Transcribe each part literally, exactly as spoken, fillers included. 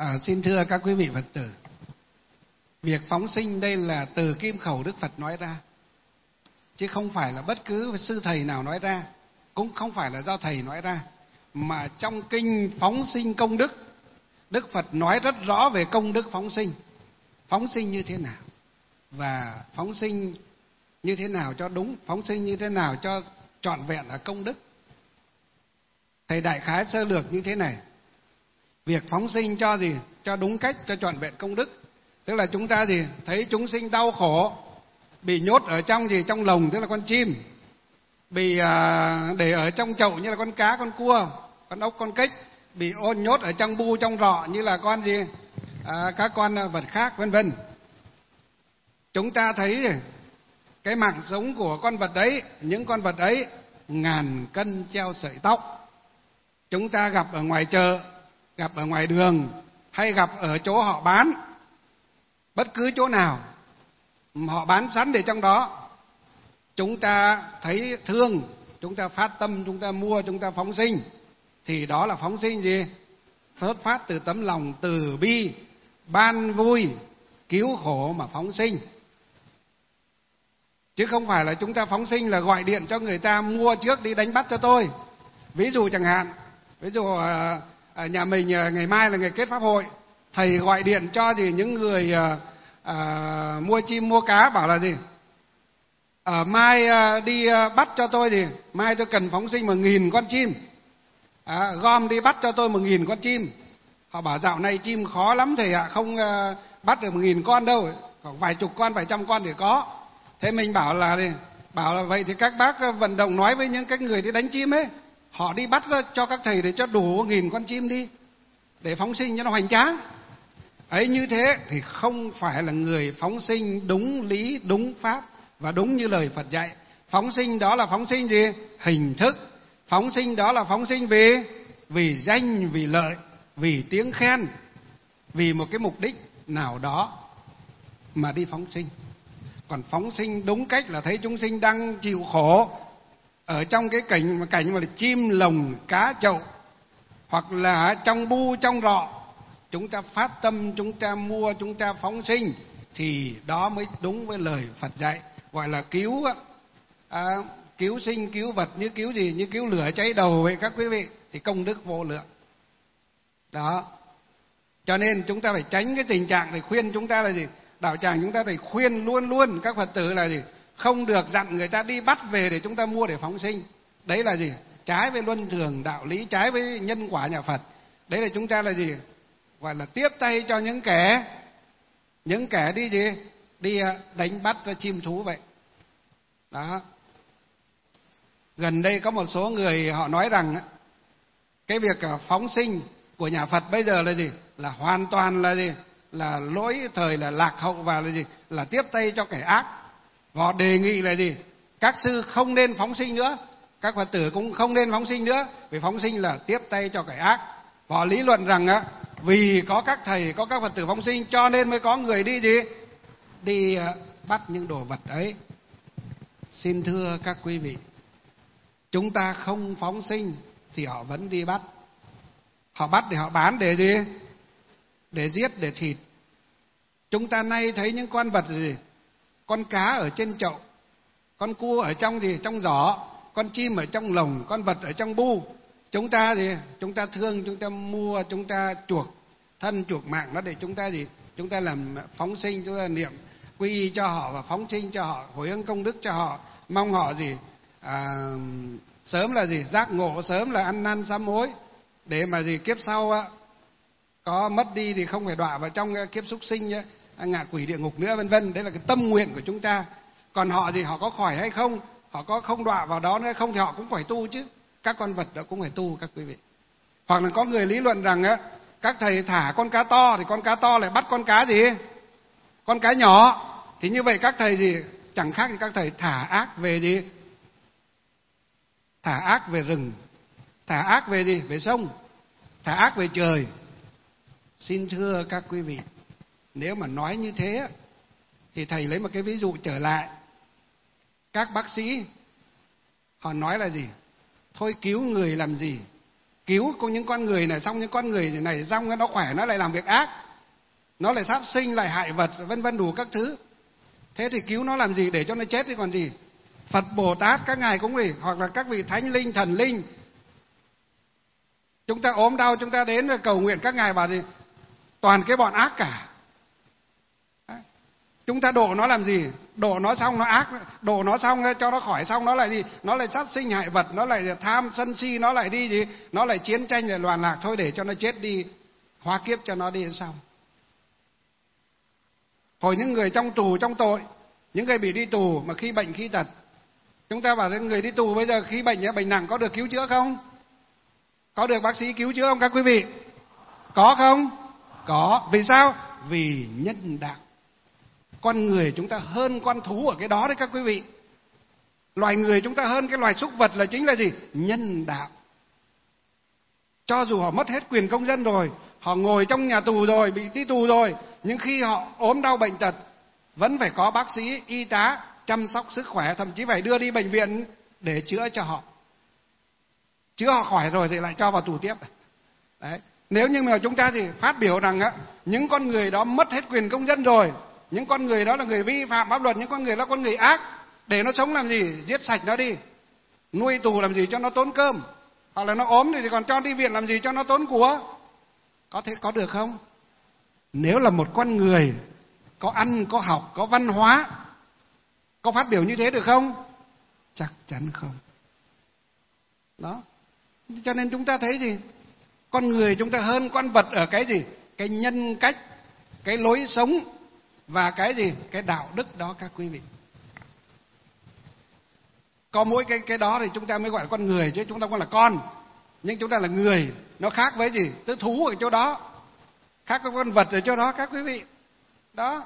À, xin thưa các quý vị Phật tử, việc phóng sinh đây là từ kim khẩu Đức Phật nói ra, chứ không phải là bất cứ sư thầy nào nói ra, cũng không phải là do thầy nói ra, mà trong kinh Phóng Sinh Công Đức, Đức Phật nói rất rõ về công đức phóng sinh. Phóng sinh như thế nào, và phóng sinh như thế nào cho đúng, phóng sinh như thế nào cho trọn vẹn là công đức. Thầy đại khái sơ lược như thế này: việc phóng sinh cho gì? Cho đúng cách, cho trọn vẹn công đức. Tức là chúng ta gì? Thấy chúng sinh đau khổ, bị nhốt ở trong gì? Trong lồng, tức là con chim, bị à, để ở trong chậu như là con cá, con cua, con ốc, con kếch, bị ôn nhốt ở trong bu, trong rọ như là con gì? À, các con vật khác, vân vân. Chúng ta thấy cái mạng sống của con vật đấy, những con vật ấy ngàn cân treo sợi tóc. Chúng ta gặp ở ngoài chợ, gặp ở ngoài đường, hay gặp ở chỗ họ bán, bất cứ chỗ nào họ bán sẵn để trong đó, chúng ta thấy thương, chúng ta phát tâm, chúng ta mua, chúng ta phóng sinh, thì đó là phóng sinh gì? Xuất phát từ tấm lòng từ bi, ban vui, cứu khổ mà phóng sinh. Chứ không phải là chúng ta phóng sinh là gọi điện cho người ta mua trước đi đánh bắt cho tôi. Ví dụ chẳng hạn, ví dụ ở nhà mình ngày mai là ngày kết pháp hội, thầy gọi điện cho gì những người à, à, mua chim mua cá, bảo là gì? Ở mai à, đi à, bắt cho tôi gì? Mai tôi cần phóng sinh một nghìn con chim, à, gom đi bắt cho tôi một nghìn con chim. Họ bảo dạo này chim khó lắm thầy ạ, không à, bắt được một nghìn con đâu, khoảng vài chục con, vài trăm con thì có. Thế mình bảo là gì? Bảo là vậy thì các bác vận động nói với những cái người đi đánh chim ấy, họ đi bắt cho các thầy để cho đủ nghìn con chim đi, để phóng sinh cho nó hoành tráng. Ấy như thế thì không phải là người phóng sinh đúng lý, đúng pháp và đúng như lời Phật dạy. Phóng sinh đó là phóng sinh gì? Hình thức. Phóng sinh đó là phóng sinh vì vì danh, vì lợi, vì tiếng khen, vì một cái mục đích nào đó mà đi phóng sinh. Còn phóng sinh đúng cách là thấy chúng sinh đang chịu khổ ở trong cái cảnh mà cảnh mà là chim lồng cá chậu, hoặc là trong bu trong rọ, chúng ta phát tâm, chúng ta mua, chúng ta phóng sinh, thì đó mới đúng với lời Phật dạy, gọi là cứu à, cứu sinh cứu vật, như cứu gì? Như cứu lửa cháy đầu vậy các quý vị, thì công đức vô lượng. Đó, cho nên chúng ta phải tránh cái tình trạng này. Khuyên chúng ta là gì? Đạo tràng chúng ta phải khuyên luôn luôn các Phật tử là gì? Không được dặn người ta đi bắt về để chúng ta mua để phóng sinh. Đấy là gì? Trái với luân thường đạo lý, trái với nhân quả nhà Phật. Đấy là chúng ta là gì? Gọi là tiếp tay cho những kẻ những kẻ đi gì? Đi đánh bắt chim thú vậy. Đó. Gần đây có một số người họ nói rằng cái việc phóng sinh của nhà Phật bây giờ là gì? Là hoàn toàn là gì? Là lỗi thời, là lạc hậu, và là gì? Là tiếp tay cho kẻ ác. Họ đề nghị là gì? Các sư không nên phóng sinh nữa, các Phật tử cũng không nên phóng sinh nữa, vì phóng sinh là tiếp tay cho kẻ ác. Họ lý luận rằng á, vì có các thầy, có các Phật tử phóng sinh cho nên mới có người đi gì? Đi bắt những đồ vật ấy. Xin thưa các quý vị, chúng ta không phóng sinh thì họ vẫn đi bắt. Họ bắt để họ bán để gì? Để giết, để thịt. Chúng ta nay thấy những con vật gì? Con cá ở trên chậu, con cua ở trong gì? Trong giỏ, con chim ở trong lồng, con vật ở trong bu. Chúng ta gì? Chúng ta thương, chúng ta mua, chúng ta chuộc thân, chuộc mạng nó để chúng ta gì? Chúng ta làm phóng sinh, chúng ta niệm quy y cho họ và phóng sinh cho họ, hồi hướng công đức cho họ, mong họ gì? À, sớm là gì? Giác ngộ, sớm là ăn năn sám hối, để mà gì? Kiếp sau á, có mất đi thì không phải đọa vào trong kiếp súc sinh, ngạ quỷ địa ngục nữa, vân vân. Đấy là cái tâm nguyện của chúng ta. Còn họ gì? Họ có khỏi hay không, họ có không đọa vào đó nữa không, thì họ cũng phải tu chứ. Các con vật đó cũng phải tu các quý vị. Hoặc là có người lý luận rằng á, các thầy thả con cá to thì con cá to lại bắt con cá gì? Con cá nhỏ. Thì như vậy các thầy gì? Chẳng khác thì các thầy thả ác về gì? Thả ác về rừng, thả ác về gì? Về sông, thả ác về trời. Xin thưa các quý vị, nếu mà nói như thế thì thầy lấy một cái ví dụ trở lại. Các bác sĩ họ nói là gì? Thôi cứu người làm gì? cứu có những con người này, xong những con người này xong nó khỏe nó lại làm việc ác, nó lại sát sinh, lại hại vật, vân vân đủ các thứ. Thế thì cứu nó làm gì, để cho nó chết thì còn gì. Phật Bồ Tát các ngài cũng gì, hoặc là các vị thánh linh, thần linh, chúng ta ốm đau chúng ta đến và cầu nguyện, các ngài bảo gì, toàn cái bọn ác cả. Đấy. Chúng ta độ nó làm gì, độ nó xong nó ác, độ nó xong cho nó khỏi xong nó lại gì, nó lại sát sinh hại vật, nó lại tham sân si, nó lại đi gì, nó lại chiến tranh, lại loạn lạc, thôi để cho nó chết đi, hóa kiếp cho nó đi xong. Hồi những người trong tù trong tội, những người bị đi tù mà khi bệnh khi tật, chúng ta bảo rằng người đi tù bây giờ khi bệnh bệnh nặng có được cứu chữa không? Có được bác sĩ cứu chữa không các quý vị? Có không? Có. Vì sao? Vì nhân đạo. Con người chúng ta hơn con thú ở cái đó đấy các quý vị. Loài người chúng ta hơn cái loài súc vật là chính là gì? Nhân đạo. Cho dù họ mất hết quyền công dân rồi, họ ngồi trong nhà tù rồi, bị đi tù rồi, nhưng khi họ ốm đau bệnh tật vẫn phải có bác sĩ, y tá chăm sóc sức khỏe, thậm chí phải đưa đi bệnh viện để chữa cho họ. Chữa họ khỏi rồi thì lại cho vào tù tiếp. Đấy. Nếu như mà chúng ta thì phát biểu rằng á, những con người đó mất hết quyền công dân rồi, những con người đó là người vi phạm pháp luật, những con người đó là con người ác, để nó sống làm gì, giết sạch nó đi, nuôi tù làm gì cho nó tốn cơm, hoặc là nó ốm thì còn cho đi viện làm gì cho nó tốn của. Có thể có được không? Nếu là một con người có ăn, có học, có văn hóa, có phát biểu như thế được không? Chắc chắn không. Đó. Cho nên chúng ta thấy gì? Con người chúng ta hơn con vật ở cái gì? Cái nhân cách, cái lối sống và cái gì? Cái đạo đức đó các quý vị. Có mỗi cái cái đó thì chúng ta mới gọi là con người, chứ chúng ta không là con. Nhưng chúng ta là người, nó khác với gì? Tức thú ở chỗ đó, khác với con vật ở chỗ đó các quý vị. Đó.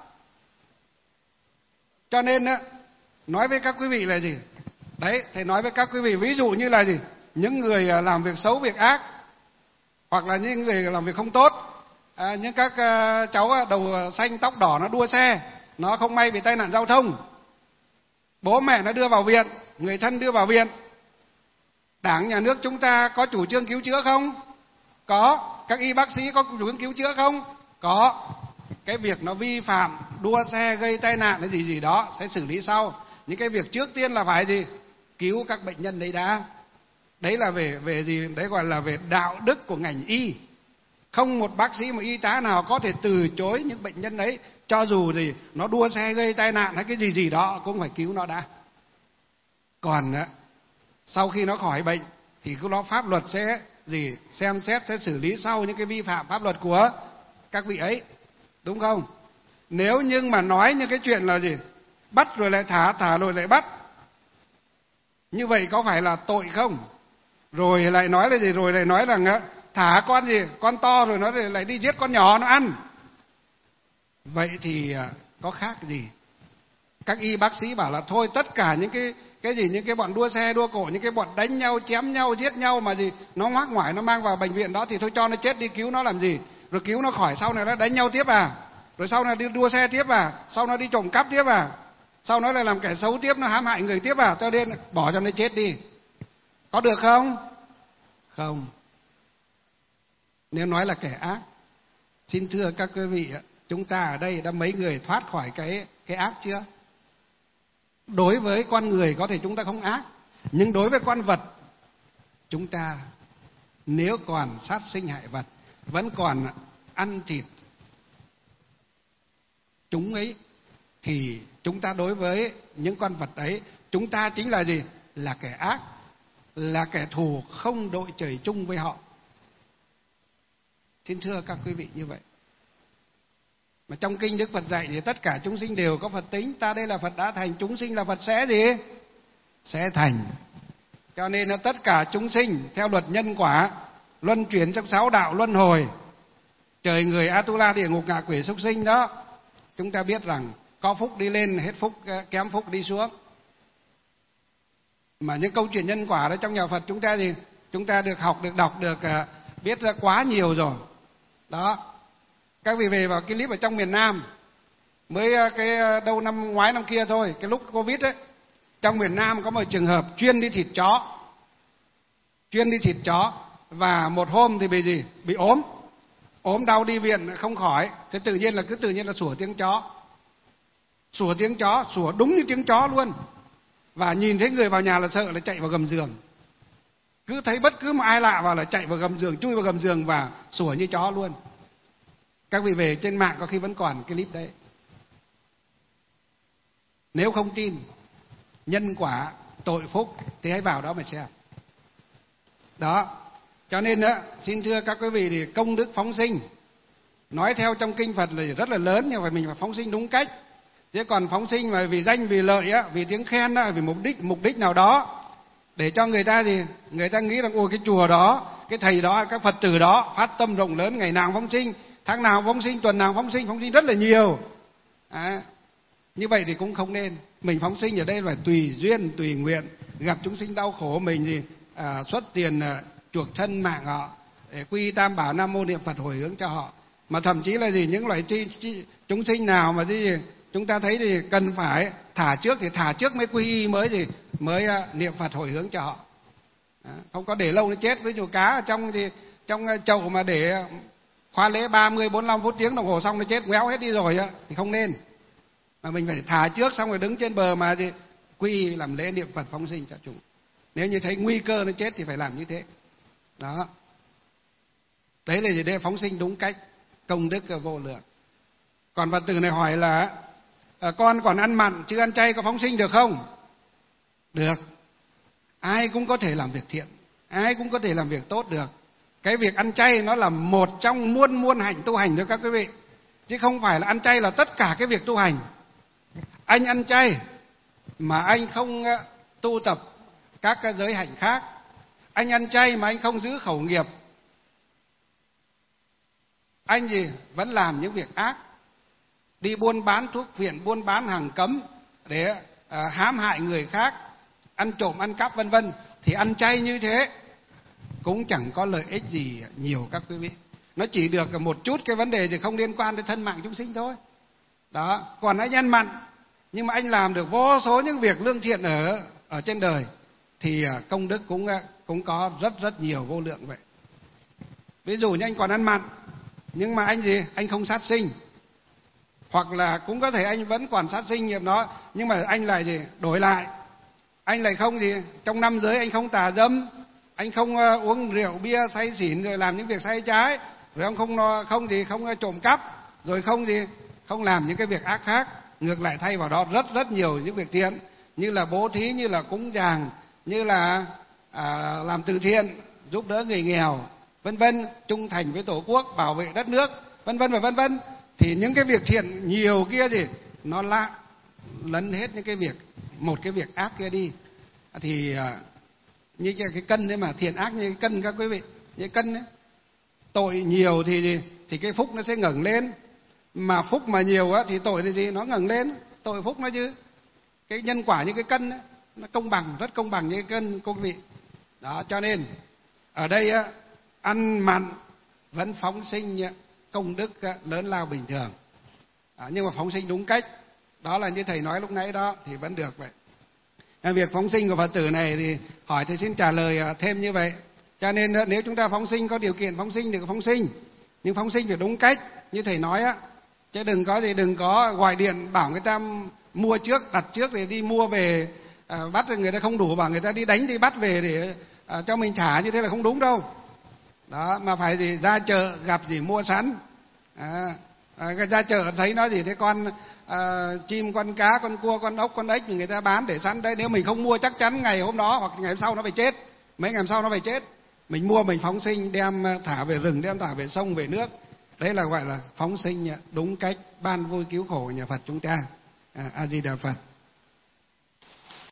Cho nên á, nói với các quý vị là gì? Đấy, thầy nói với các quý vị ví dụ như là gì? Những người làm việc xấu, việc ác, hoặc là những người làm việc không tốt, à, những các uh, cháu đầu xanh tóc đỏ nó đua xe, nó không may bị tai nạn giao thông, bố mẹ nó đưa vào viện, người thân đưa vào viện. Đảng nhà nước chúng ta có chủ trương cứu chữa không? Có. Các y bác sĩ có chủ trương cứu chữa không? Có. Cái việc nó vi phạm, đua xe gây tai nạn hay gì gì đó sẽ xử lý sau. Những cái việc trước tiên là phải gì? Cứu các bệnh nhân đấy đã. Đấy là về về gì? Đấy gọi là về đạo đức của ngành y. Không một bác sĩ, một y tá nào có thể từ chối những bệnh nhân đấy, cho dù gì nó đua xe gây tai nạn hay cái gì gì đó cũng phải cứu nó đã. Còn sau khi nó khỏi bệnh thì cái đó pháp luật sẽ gì xem xét, sẽ xử lý sau những cái vi phạm pháp luật của các vị ấy, đúng không? Nếu như mà nói những cái chuyện là gì bắt rồi lại thả, thả rồi lại bắt, như vậy có phải là tội không? Rồi lại nói là gì, rồi lại nói rằng thả con gì con to rồi nó lại đi giết con nhỏ nó ăn, vậy thì có khác gì? Các y bác sĩ bảo là thôi tất cả những cái cái gì những cái bọn đua xe đua cổ, những cái bọn đánh nhau chém nhau giết nhau mà gì nó ngoác ngoải nó mang vào bệnh viện đó thì thôi cho nó chết đi, cứu nó làm gì? Rồi cứu nó khỏi sau này nó đánh nhau tiếp à, rồi sau này đi đua xe tiếp à, sau nó đi trộm cắp tiếp à, sau nó lại làm kẻ xấu tiếp, nó hãm hại người tiếp à, cho nên bỏ cho nó chết đi. Có được không? Không. Nếu nói là kẻ ác, xin thưa các quý vị, chúng ta ở đây đã mấy người thoát khỏi cái cái ác chưa? Đối với con người có thể chúng ta không ác, nhưng đối với con vật, chúng ta nếu còn sát sinh hại vật, vẫn còn ăn thịt chúng ấy, thì chúng ta đối với những con vật ấy, chúng ta chính là gì? Là kẻ ác, là kẻ thù không đội trời chung với họ. Xin thưa các quý vị như vậy. Mà trong kinh Đức Phật dạy thì tất cả chúng sinh đều có Phật tính. Ta đây là Phật đã thành, chúng sinh là Phật sẽ gì? Sẽ thành. Cho nên là tất cả chúng sinh theo luật nhân quả, luân chuyển trong sáu đạo luân hồi, trời người, Atula, địa ngục, ngạ quỷ, súc sinh đó, chúng ta biết rằng có phúc đi lên, hết phúc, kém phúc đi xuống. Mà những câu chuyện nhân quả đó trong nhà Phật chúng ta thì chúng ta được học, được đọc, được biết ra quá nhiều rồi. Đó. Các vị về vào cái clip ở trong miền Nam, mới cái đâu năm ngoái năm kia thôi, cái lúc Covid ấy, trong miền Nam có một trường hợp chuyên đi thịt chó. Chuyên đi thịt chó. và một hôm thì bị gì? Bị ốm. Ốm đau đi viện không khỏi. Thế tự nhiên là cứ tự nhiên là sủa tiếng chó. Sủa tiếng chó, sủa đúng như tiếng chó luôn. Và nhìn thấy người vào nhà là sợ, là chạy vào gầm giường. Cứ thấy bất cứ một ai lạ vào là chạy vào gầm giường, chui vào gầm giường và sủa như chó luôn. Các vị về trên mạng có khi vẫn còn cái clip đấy. Nếu không tin nhân quả tội phúc thì hãy vào đó mà xem. Đó. Cho nên đó, xin thưa các quý vị, thì công đức phóng sinh nói theo trong kinh Phật là rất là lớn, nhưng mà mình phải phóng sinh đúng cách. Thế còn phóng sinh mà vì danh vì lợi á, vì tiếng khen á, vì mục đích mục đích nào đó để cho người ta gì, người ta nghĩ rằng ôi cái chùa đó, cái thầy đó, các Phật tử đó phát tâm rộng lớn, ngày nào phóng sinh, tháng nào phóng sinh, tuần nào phóng sinh, phóng sinh rất là nhiều. À, như vậy thì cũng không nên. Mình phóng sinh ở đây phải tùy duyên, tùy nguyện, gặp chúng sinh đau khổ mình gì à, xuất tiền à, chuộc thân mạng họ, để quy tam bảo nam mô niệm Phật hồi hướng cho họ. Mà thậm chí là gì, những loại chi, chi, chúng sinh nào mà gì chúng ta thấy thì cần phải thả trước thì thả trước mới quy y, mới gì mới uh, niệm Phật hồi hướng cho họ. Đó, không có để lâu nó chết. Ví dụ cá ở trong thì trong chậu mà để khoa lễ ba mươi bốn mươi lăm phút tiếng đồng hồ xong nó chết ngoéo hết đi rồi á, thì không nên. Mà mình phải thả trước xong rồi đứng trên bờ mà gì quy y làm lễ niệm Phật phóng sinh cho chúng. Nếu như thấy nguy cơ nó chết thì phải làm như thế. Đó. Đấy là gì? Để phóng sinh đúng cách, công đức vô lượng. Còn Phật tử này hỏi là à, con còn ăn mặn chứ ăn chay có phóng sinh được không? Được. Ai cũng có thể làm việc thiện, ai cũng có thể làm việc tốt được. Cái việc ăn chay nó là một trong muôn muôn hạnh tu hành cho các quý vị, chứ không phải là ăn chay là tất cả cái việc tu hành. Anh ăn chay mà anh không tu tập các cái giới hạnh khác, anh ăn chay mà anh không giữ khẩu nghiệp, anh gì vẫn làm những việc ác, đi buôn bán thuốc phiện, buôn bán hàng cấm để à, hãm hại người khác, ăn trộm ăn cắp vân vân, thì ăn chay như thế cũng chẳng có lợi ích gì nhiều các quý vị. Nó chỉ được một chút cái vấn đề thì không liên quan đến thân mạng chúng sinh thôi. Đó. Còn anh ăn mặn nhưng mà anh làm được vô số những việc lương thiện ở ở trên đời thì công đức cũng cũng có rất rất nhiều vô lượng vậy. Ví dụ như anh còn ăn mặn nhưng mà anh gì anh không sát sinh, hoặc là cũng có thể anh vẫn còn sát sinh nghiệp nó, nhưng mà anh lại gì đổi lại, anh lại không gì trong năm giới anh không tà dâm, anh không uh, uống rượu bia say xỉn rồi làm những việc sai trái, rồi ông không không gì không uh, trộm cắp, rồi không gì không làm những cái việc ác khác. Ngược lại thay vào đó rất rất nhiều những việc thiện, như là bố thí, như là cúng dường, như là à, làm từ thiện, giúp đỡ người nghèo, vân vân, trung thành với tổ quốc, bảo vệ đất nước, vân vân và vân vân. Thì những cái việc thiện nhiều kia gì nó lạ lấn hết những cái việc một cái việc ác kia đi. Thì à, như cái, cái cân đấy mà, thiện ác như cái cân các quý vị, như cân đấy, tội nhiều thì thì cái phúc nó sẽ ngẩng lên, mà phúc mà nhiều á thì tội là gì nó ngẩng lên, tội phúc nó chứ. Cái nhân quả như cái cân ấy, nó công bằng, rất công bằng như cái cân quý vị. Đó, cho nên ở đây á, ăn mặn vẫn phóng sinh công đức lớn lao bình thường. À, nhưng mà phóng sinh đúng cách, đó là như thầy nói lúc nãy đó thì vẫn được vậy. À, việc phóng sinh của Phật tử này thì hỏi thầy xin trả lời thêm như vậy. Cho nên nếu chúng ta phóng sinh, có điều kiện phóng sinh thì phóng sinh, nhưng phóng sinh phải đúng cách như thầy nói á, chứ đừng có gì đừng có gọi điện bảo người ta mua trước, đặt trước để đi mua về à, bắt người ta không đủ, bảo người ta đi đánh đi bắt về để à, cho mình trả, như thế là không đúng đâu. Đó, mà phải gì ra chợ gặp gì mua sẵn. À, à, ra chợ thấy nó gì thế con à, chim, con cá, con cua, con ốc, con ếch thì người ta bán để sẵn đấy. Nếu mình không mua chắc chắn ngày hôm đó hoặc ngày hôm sau nó phải chết, mấy ngày hôm sau nó phải chết. Mình mua mình phóng sinh, đem thả về rừng, đem thả về sông về nước. Đấy là gọi là phóng sinh đúng cách, ban vui cứu khổ nhà Phật chúng ta. À, A Di Đà Phật.